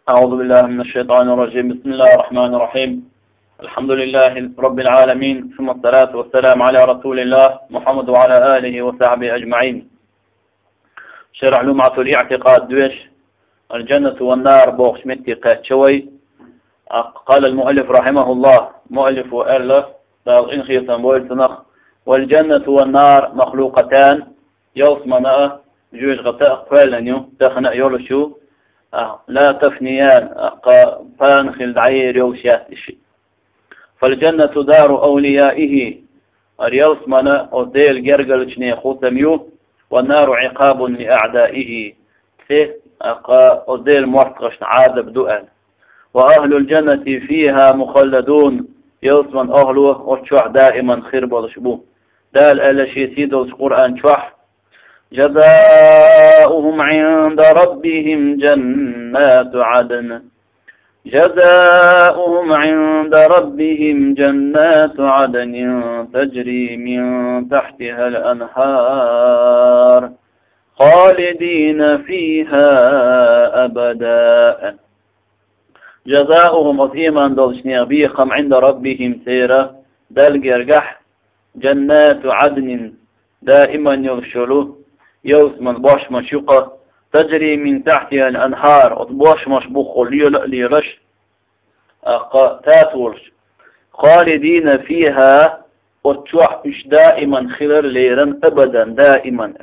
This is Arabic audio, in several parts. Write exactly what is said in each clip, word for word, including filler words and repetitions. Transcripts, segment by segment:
أعوذ بالله من الشيطان الرجيم. بسم الله الرحمن الرحيم. الحمد لله رب العالمين، ثم الصلاة والسلام على رسول الله محمد وعلى آله وصحبه أجمعين. شرع لمعة الاعتقاد دوش الجنة والنار بوخش متي قات شوي. قال المؤلف رحمه الله، مؤلف وألف دال إنخي سنبويل سنخ: والجنة والنار مخلوقتان يوصمنا جوج غطاء قفالنيو تخنق يولشو لا تفنيان فانخل عير يوشات الشيء. فالجنة دار أوليائه اليوصمنا وديل جرجل شني خوتميو، والنار عقاب لأعدائه فيه أقا وديل مرتقش عذاب دؤل. وأهل الجنة فيها مخلدون يوصمن أهله وشوح دائما خرب والشبوه. دال ألا شي سيدو القرآن شوح: جزاؤهم عند ربهم جنات عدن جزاؤهم عند ربهم جنات عدن تجري من تحتها الأنهار خالدين فيها أبدا. جزاؤهم أثيما دلشنيا بيخم عند ربهم سيرة دل جرجح جنات عدن دائما يرشلوه يوسمن باش مشيقة تجري من تحتها الأنهار وطباش مشبوخ ليرش تاتورش خالدين فيها وتشوحش دائما خلال ليرا أبدا دائما.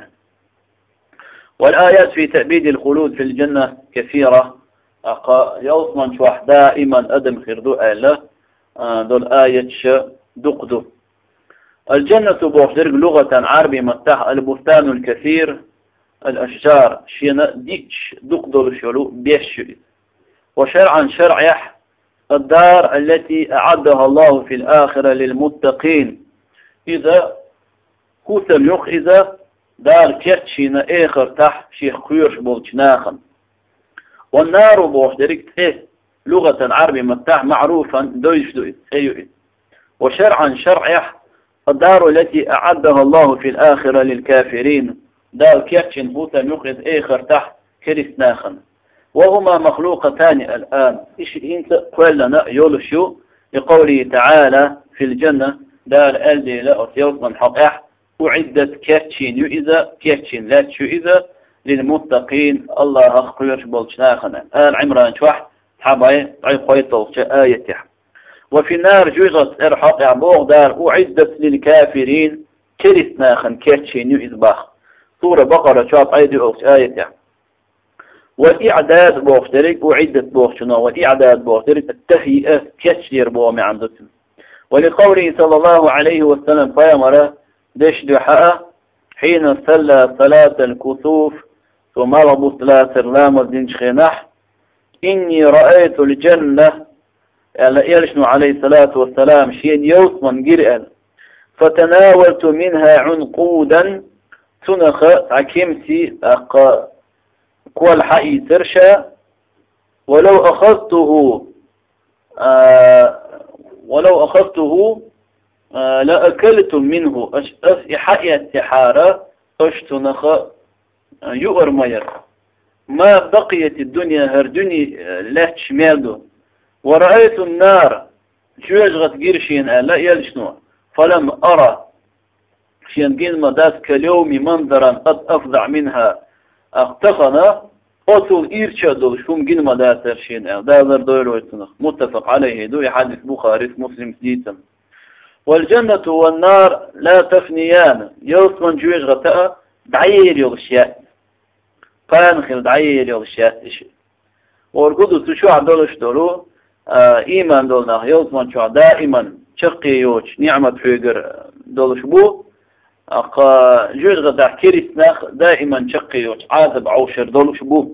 والآيات في تأبيد الخلود في الجنة كثيرة. يوسمن شوح دائما أدم خردو ألا دول آية دقدو. الجنة بوحدرق لغة عربي متاح البستان الكثير الأشجار شينا ديتش دقدر شلو بيش. وشرعا شرعيح الدار التي أعدها الله في الآخرة للمتقين. إذا كوثم يخ إذا دار كيرتشينا آخر تح شيخ كيرش بولتناخن. والنار بوحدرق إيه لغة عربي متاح معروفا دويش دويش أيوه. وشرعا شرعيح الدار التي أعدها الله في الآخرة للكافرين دار كيتشن هوتا نخذ آخر تحت كريسناخن. وهما مخلوقتان الآن. إيش إنت قول لنا يولشو لقوله تعالى في الجنة دار ألدي لا أتيوت من حقح أعدت كيتشن يؤذى كيتشن لا تشو إذا للمتقين الله أخيرش بولشناخن. آل عمران شوح حباي عي قويتو آية تح. وفي النار جوزت إرحاق عبوغ دار أعدت للكافرين كريسناخن كيتشين يؤذباخ. سورة بقرة شاب أيدي أوكس آية. والإعداد بوغترك أعدت بوغشنا والإعداد بوغترك التهيئة كيتشير بوغمي عندتنا. ولقوله صلى الله عليه وسلم فيمر دش دحاء حين صلى صلاة الكسوف ثم ربط لا سرلام الدنش خناح: إني رأيت الجنة يلشنو عليه الصلاة والسلام شين يوصمن قرئا فتناولت منها عنقودا تنخ عكمتي أقا كوال حقي ترشا ولو أخذته آه ولو أخذته آه لأكلت منه أس حقي التحارة أشتنخ يؤرمير ما بقيت الدنيا هردني لا تشماله. ورأيت النار شويجغت قرشين لا يلشنو فلم أرى شين قلما ذات كاليوم منظرا قد أفضع منها اختخنا قتل إيرشادو شوم قلما ذات ترشين دازر دويلو يتنخ. متفق عليه دو حديث بخاري مسلم سديتا. والجنة والنار لا تفنيان يوصمن شويجغت دعير يغشياء فانخل دعير يغشياء. ورقودو تشوع دولش دولو آه إيمان دولنا يوزمن شو دائما شقي يوش نعمة حيقر دولش بو أقا جوز غدا كريسناخ دائما شقي يوش عاذب عوشر دولش بو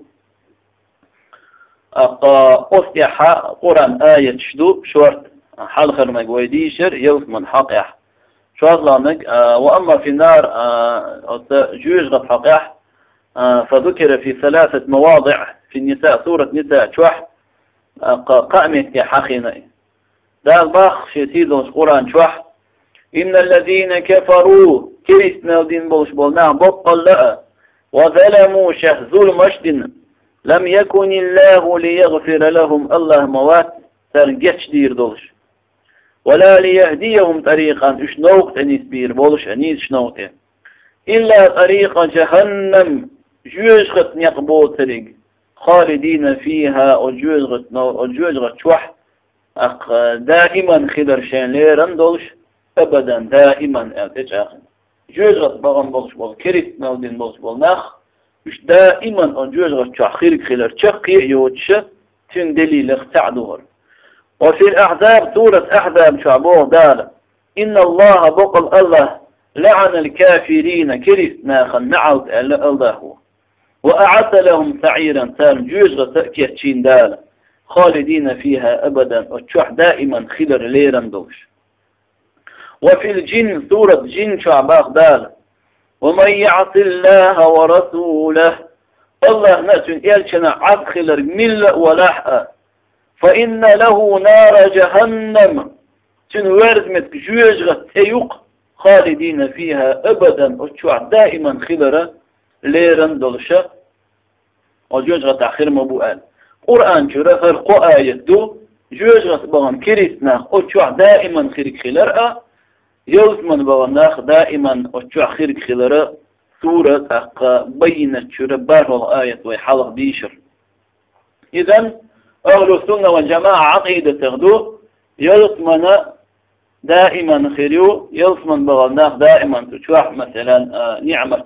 أقا أفتح قرآن آية شدو شورت حال خرمك ويديشر يوزمن حقيح شو أظلامك. آه وأما في النار آه جوز غد حقيح آه فذكر في ثلاثة مواضع في النساء سورة نساء شوح قائمة حقنا دا الباخ شتيدون القرآن شوح: إن الذين كفروا كريسنا ودين بولش بولنا بطل لأ وظلموا شه ظلم أشدن لم يكن الله ليغفر لهم الله موات ترجتش دير دولش ولا ليهديهم طريقا اشنوقت انيس بير بولش انيس شنوقت إلا طريق جهنم جوجغت نقبو طريق خالدين فيها وجوجغت وجوجغت شوح أق دائما خدر شان ليرن دولش أبدا دائما أتج آخر جوجغت بغن بولش بول كريت نودين بولش بول ناخ مش دائما جوجغت شوح خيرك خلر شقي يوتش تن دليل اختعدور. وفي الأحزاب سورة أحزاب شعبوه دالا إن الله بقل الله لعن الكافرين كريت ناخا نعود الله وأعد لهم سعيرا تام جوجغ تأكيتشين دالا خالدين فيها أبدا وتشوح دائما خلر ليران دوش. وفي الجن سورة جن شعباق دالا ومن يعص الله ورسوله الله نأتون إلشنا عد خلر مل ولحأ فإن له نار جهنم تنورد متك جوجغ تيوق خالدين فيها أبدا وتشوح دائما خلر ليران دولشا وجوجغ تأخير مبوئال قرآن جرى فرق آية دو جوجغ بغن كريسنا وتشوح دائما خيرك خلر يوزمن بغناخ دائما وتشوح خيرك خلر سورة أق بينت شربار الآية ويحلق ديشر. إذن أهل السنة والجماعة عقيدة تغدو يوزمن دائما خيريو يوزمن بغناخ دائما تشوح مثلا نعمة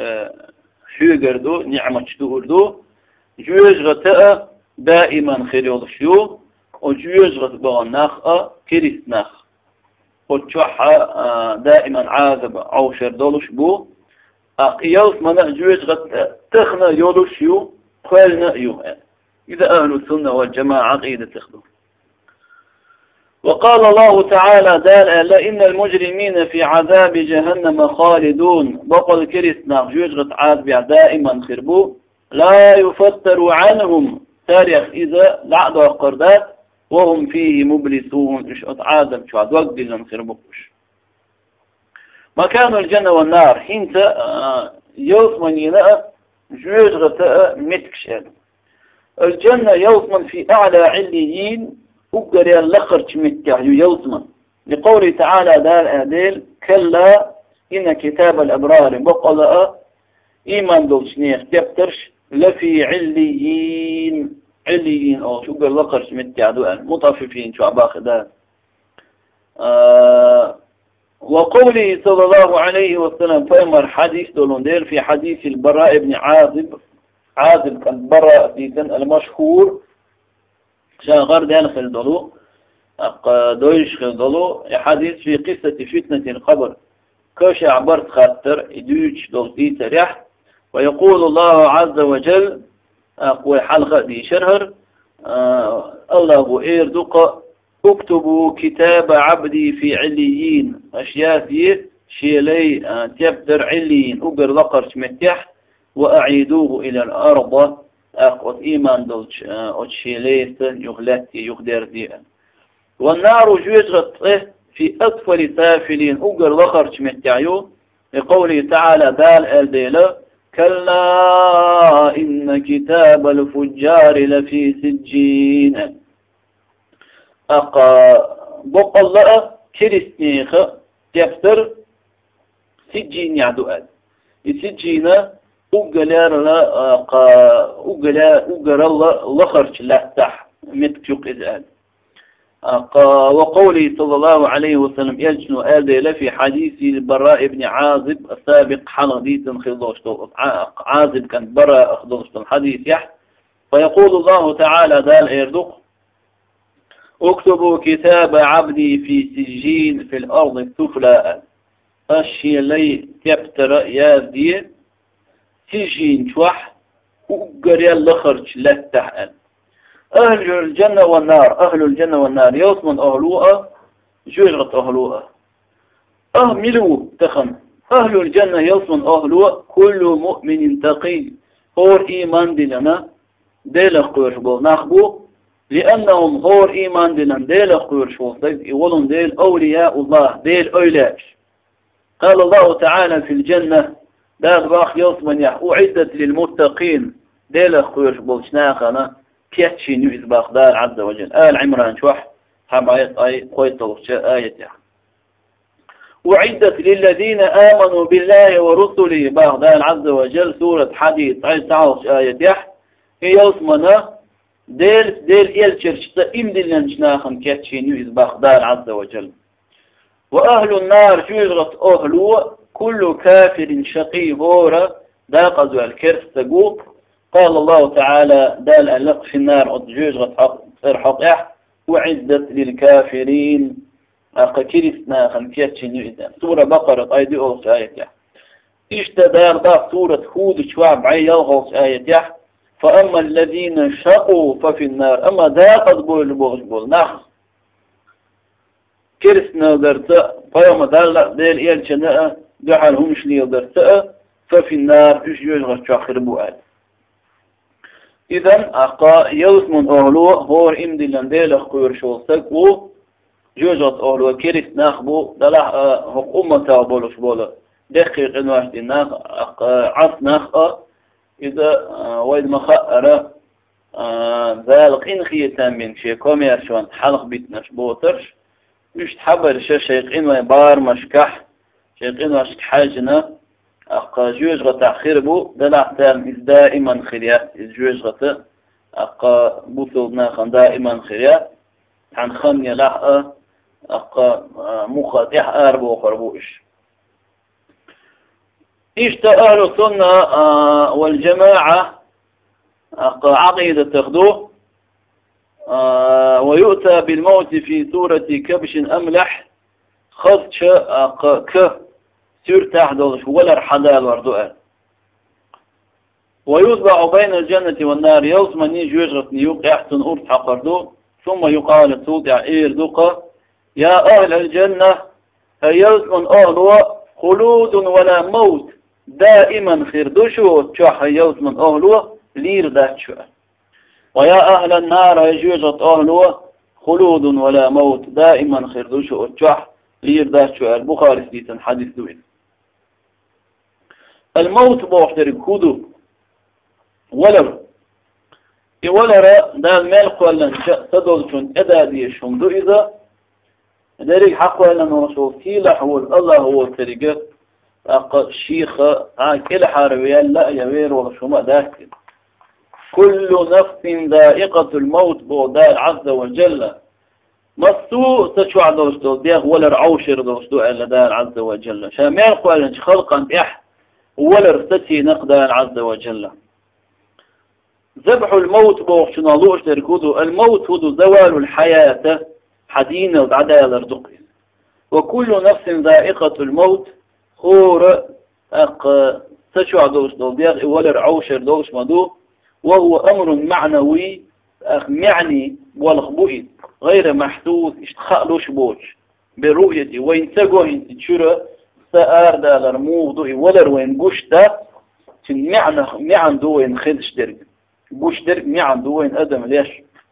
شوغردو نعمة شوغردو جوجغ دائما خيريو شو وجوجغ بغناخ كريسناخ وتشوح دائما عاذب عوشر دولش بو أقياس منع جوجغ تخنا يولش يو قلنا يو. إذا أهل السنة والجماعة عقيدة تخدو. وقال الله تعالى دال إن المجرمين في عذاب جهنم خالدون بقل كريسنا جوجغ عاذب دائما خربو لا يفتر عنهم تاريخ إذا لعد وقردات وهم فيه مبلسون إش أتعادم شو عد وقت لهم خربوش. مكان الجنة والنار حين يوثمن ينأ جوجغة متكشل. الجنة يوثمن في أعلى عليين أقري اللخرج متكح يوثمن لقوله تعالى دال أديل كلا إن كتاب الأبرار بقل إيمان دولشنيخ تبترش لفي عليين عليين أو شو قال لخرج متكح دوان مطففين شو عباخ دال آه وقوله صلى الله عليه وسلم فيمر حديث دولوندير في حديث البراء بن عازب عازب البراء في سن المشهور شاغر دان خلدلو دويش خلدلو حديث في قصة فتنة القبر كوش عبرت خاطر يدوش دولتي تريح ويقول الله عز وجل أقوى حلقة دي شرهر آه الله إيردق اكتبوا كتاب عبدي في عليين أشياء فيه شيلي تبدر عليين أقر لقرش متح وأعيدوه إلى الأرض أقوى إيمان دولش أتشيليس يغلت يغدر ديئا والنار جوجغت في أطفل سافلين أقر لقرش متعيو لقوله تعالى دال الديلة كلا إن كتاب الفجار لفي سجين أقا بقى كريستنيخ تفتر سجين يعدوال السجينة أقلار أقا أقلار أقلار الله لخرج لا تح متشوق إذن أقا وقوله صلى الله عليه وسلم يجن آدل في حديث البراء بن عازب السابق حلقيت خلوشتو عازب كان براء أخذوشتو الحديث يح فيقول الله تعالى دال إيردوق اكتبوا كتاب عبدي في سجين في الأرض السفلى أشي لي تبتر يا ذي سجين شوح وقري اللخرج لا تحقن. أهل الجنة والنار أهل الجنة والنار يوصمن أهلوها جرغت أهلوها أهملوا تخم أهل الجنة يوصمن أهلوها كل مؤمن تقي هور إيمان دلنا ديل قرشبو نخبو لأنهم هور إيمان دلن ديل قرشبو يقولون ديل أولياء الله ديل أولاش. قال الله تعالى في الجنة دار باخ يوصمن يح أعدت للمتقين ديل أخويرش بولشناخنا كيتشي نوز باخدار عز وجل. آل عمران شوح هم آيات آي قويت آية يعني. وعدت للذين آمنوا بالله ورسله باخدار عز وجل سورة حديث عيسى عوش آية يح هي اسمنا ديل ديل إلشرشتا إمدلن شناخن كيتشي نوز باخدار عز وجل. وأهل النار جوجرت أهلو كل كافر شقي هورا داقز الكرس تقول قال الله تعالى دال ألق في النار جوجرت حق إح وعدت للكافرين أقكرسنا خمكيتش نوئذا سورة بقرة أيدي أغس آية يح اشتدار دا سورة هود شواب عي يلغس آية يح فأما الذين شقوا ففي النار أما داقز بول بول بول نخ كرسنا درتا فيوم دال ديل إيل شناء دحل همش لي درتا ففي النار إيش يجغش شاخر بوال. إذن أقا يوسمن أهلو هور إمدي لنديل أخوير شوستك و جوجت أهلو كرس ناخبو دلح هق أمتا بولوش بولا دقيق إنواش دي ناخ عص ناخ إذا ويد مخأرة ذالق إن خيتان من شي كوميرشوان حلق بيتناش بوترش مش تحبر شيخ إنوي بار مشكح شيخ إنوي حاجنا أقا جوج غتا خربو دلع تام دائما خريات جوج غتا أقا بوثلنا خان دائما خريات عن خمية لحقة أقا مخاتح أربو خربوش إشتا أهل السنة والجماعة أقا عقيدة تخدوه آه ويؤتى بالموت في سورة كبش أملح خدش ك سور تحدث ولا رحدا الوردوء ويتبع بين الجنة والنار يوسمني جوجرت نيوق يحسن أرد حقردو ثم يقال صوت عير دوقة يا أهل الجنة هيوسمن أهلوا خلود ولا موت دائما خردوشو تشوح هيوسمن أهلوا لير داتشو ويا أهل النار يجوجت أهله خلود ولا موت دائما خردوش أرجح ليرداشو البخاري سيسن حديث دوين الموت بوحدر كودو ولر ولر دا الملك ولا تدول شون أدادي شمدو إذا ذلك حق ولا نرسول كيلا حول الله هو الطريقة أقل شيخ كل حاربيان لا يوير ولا شما داكل كل نفس ذائقة الموت بوداء عز وجل مصو تشوع دوستو ديغ ولا رعوشر دوستو ألا دار عز وجل شامل قوالنش خلقا إح ولا ارتسي نقدان عز وجل ذبح الموت بوخشنا لوش تركودو الموت هو زوال الحياة حدين العدالة ردقي وكل نفس ذائقة الموت خور أق تشوع دوستو ديغ ولا رعوشر دوش مدو وهو أمر معنوي يعني والخبوئي غير محدود اشتخالوش بوش برؤية وين تقوهن تشورة سأر دا لرموضوئي ولر وين بوش دا معنى معنى دوين خدش درق بوش درق معنى دوين أدم ليش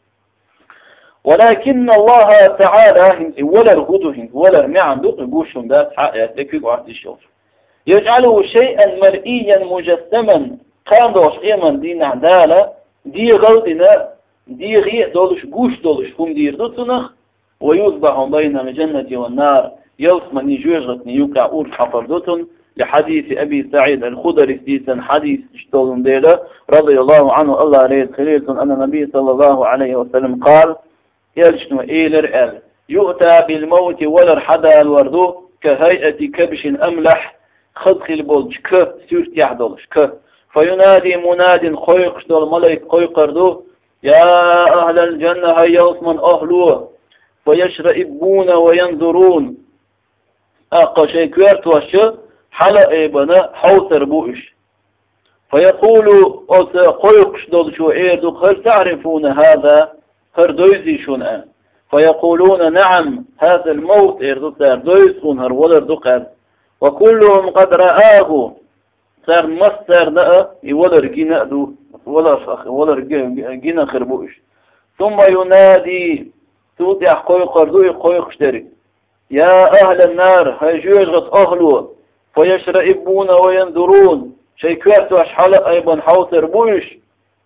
ولكن الله تعالى ولر غدوهن ولر معنى دوئي بوشهم دا تحقيق وعد الشوف يجعله شيئا مرئيا مجسما كان دوش إيمان دي نعدالة دي غلطنا دي غيء دولش قوش دولش هم دير دوتنخ ويصبح بين الجنة والنار يوسمن يجوغت نيوكا أور حفر دوتن لحديث أبي سعيد الخدري سيسا حديث اشتولن ديلا رضي الله عنه الله ريد خليلتن أن النبي صلى الله عليه وسلم قال يلشنو إيلر أل يؤتى بالموت ولر حدا الوردو كهيئة كبش أملح خدخل بولش ك سورت يحدولش ك فينادي مناد خويقش دول ملك خويقردو يا أهل الجنة هيا من أهلوه فيشرئبون وينظرون أقا شيء كويرت وشي حلق إبنا حوثر بوئش فيقول خويقش دول شو إيردو هل تعرفون هذا هردويزي شنآن فيقولون نعم هذا الموت إيردو تردويزون هرولر دقر وكلهم قد رآه صار مصدر نأ يولر جينا دو ولا فخ ولا جينا خربوش ثم ينادي صوت يحقوي قردو يحقوي خشتري يا أهل النار هيجوغت أهلو فيشرئبون وينظرون شيء كوارتو أشحال أيضا حوثر بوش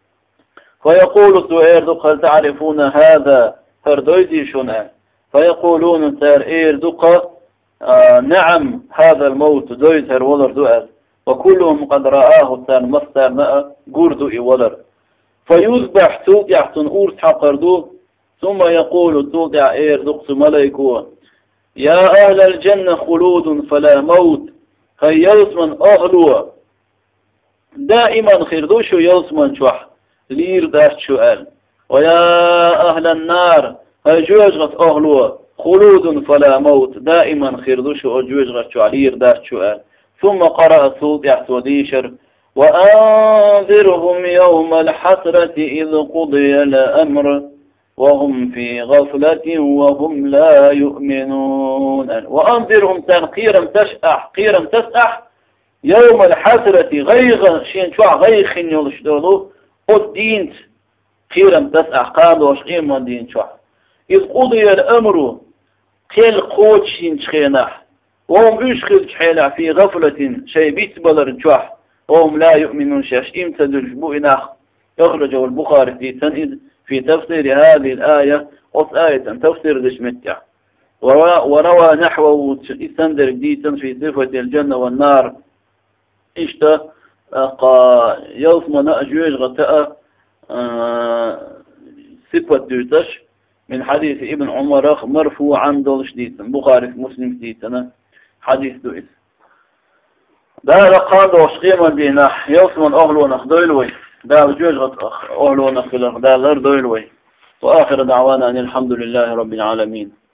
فيقول سؤيردق هل تعرفون هذا فردويدي شنا فيقولون سار إيردق آه نعم هذا الموت دويد هر ولر دوال وكلهم قد رآه سان مستر ماء قردو إي ولر فيذبح توقع تنقور حقردو ثم يقول توقع إيردق ملائكو يا أهل الجنة خلود فلا موت هي يلسمن أهلوا دائما خردوش يلسمن شوح لير داشت سؤال ويا أهل النار هي جوجغت أهلوا خلود فلا موت دائما خردوش وجوجغت شوح لير داشت سؤال ثم قرأ توقع توديشر وأنذرهم يوم الحسرة إذ قضي الأمر وهم في غفلة وهم لا يؤمنون وأنذرهم تنقيرا تشأح قيرا تسأح يوم الحسرة غيغا شين شوع غيخ يلشدولو الدين قيرا تسأح قادوا شقيم الدين شوع إذ قضي الأمر قيل قوت شين شخيناح وهم يشخل شحيلع في غفلة شيء بيتبلر شوع وهم لا يؤمنون شاش إمتى دلجبو إناخ يخرجه البخاري في تنئذ في تفسير هذه الآية وآية تفسير دشمتع وروى نحوه استندر جديدا في صفة الجنة والنار إشتا يوصم أجوج غتاء صفة دوتش من حديث ابن عمر مرفوعا دول شديد بخاري مسلم شديد حديث دوئس ده لقاد وشقيما بينا يوصم أهل نخدويلوي ده جوج أهل ونخدويلوي ده لر دويلوي وآخر دعوانا أن الحمد لله رب العالمين.